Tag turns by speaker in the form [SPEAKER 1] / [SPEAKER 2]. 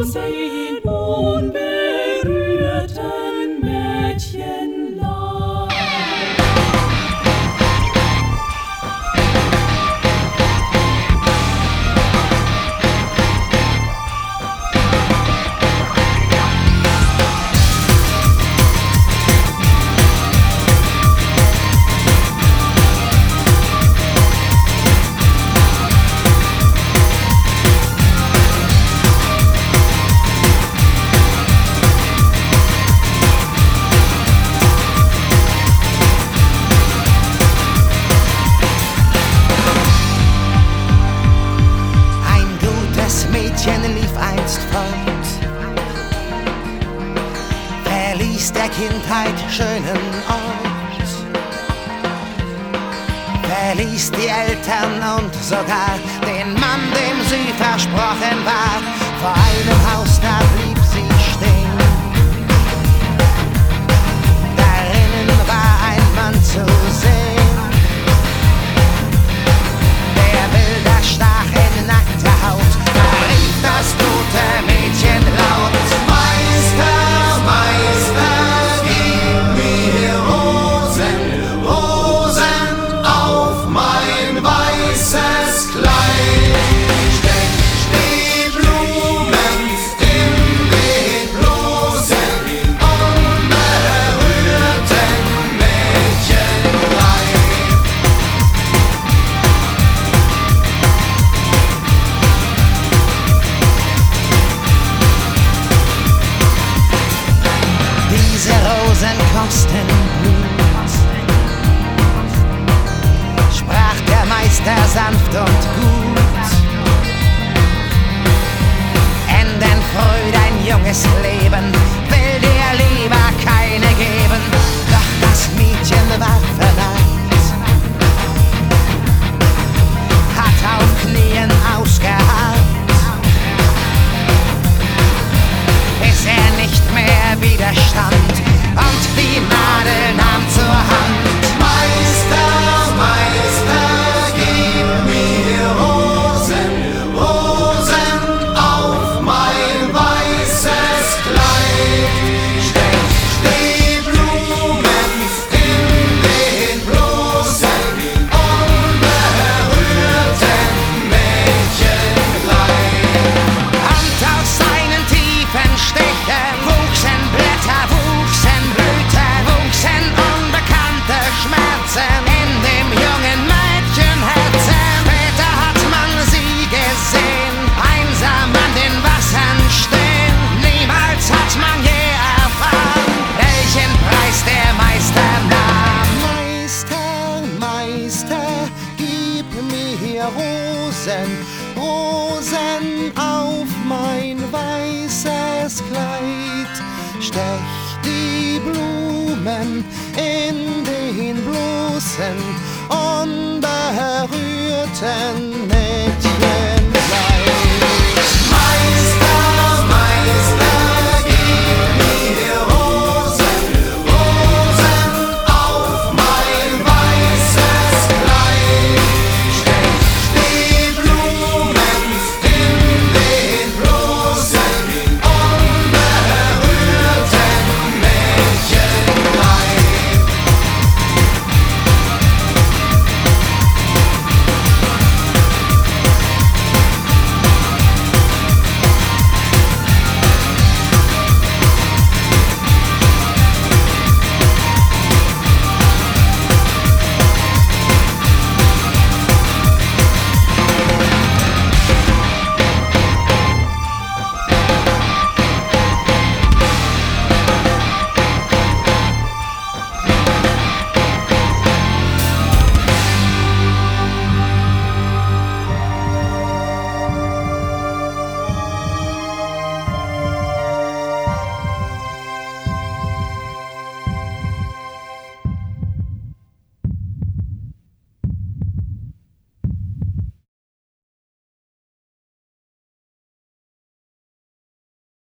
[SPEAKER 1] Rosen, unberührten Mädchenlein.
[SPEAKER 2] Lief einst fort, verließ der Kindheit schönen Ort, verließ die Eltern und sogar den Mann, dem sie versprochen war. Vor einem Haus, da blieb sie stehen. Darinnen war ein Mann zu sehen, der Bilder stach in nackter Haut. Das tote Mädchen laut: Meister, Meister, gib mir Rosen, Rosen auf mein weißes Kleid. Steck die Blumen in den bloßen, unberührten Mädchenleib. Diese Rosen kosten Blut, sprach der Meister sanft und gut. Enden früh dein junges Leben, will dir lieber keine geben. Doch das Mädchen war verneigt, hat auf Knien ausgeharrt, bis er nicht mehr widerstand und die Nadel nahm zur Hand. Meister, Meister, gib mir Rosen, Rosen auf mein weißes Kleid. Steck die Blumen in den bloßen, unberührten Mädchenleib. Und aus seinen tiefen Stichen wuchsen Blätter, wuchsen Blüten, wuchsen unbekannte Schmerzen in dem jungen Mädchenherzen. Später hat man sie gesehen, einsam an den Wassern stehen. Niemals hat man je erfahren, welchen Preis der Meister nahm. Meister, Meister, gib mir Rosen, Rosen auf mein weißes Kleid. Stech die Blumen in den bloßen, unberührten Mädchen.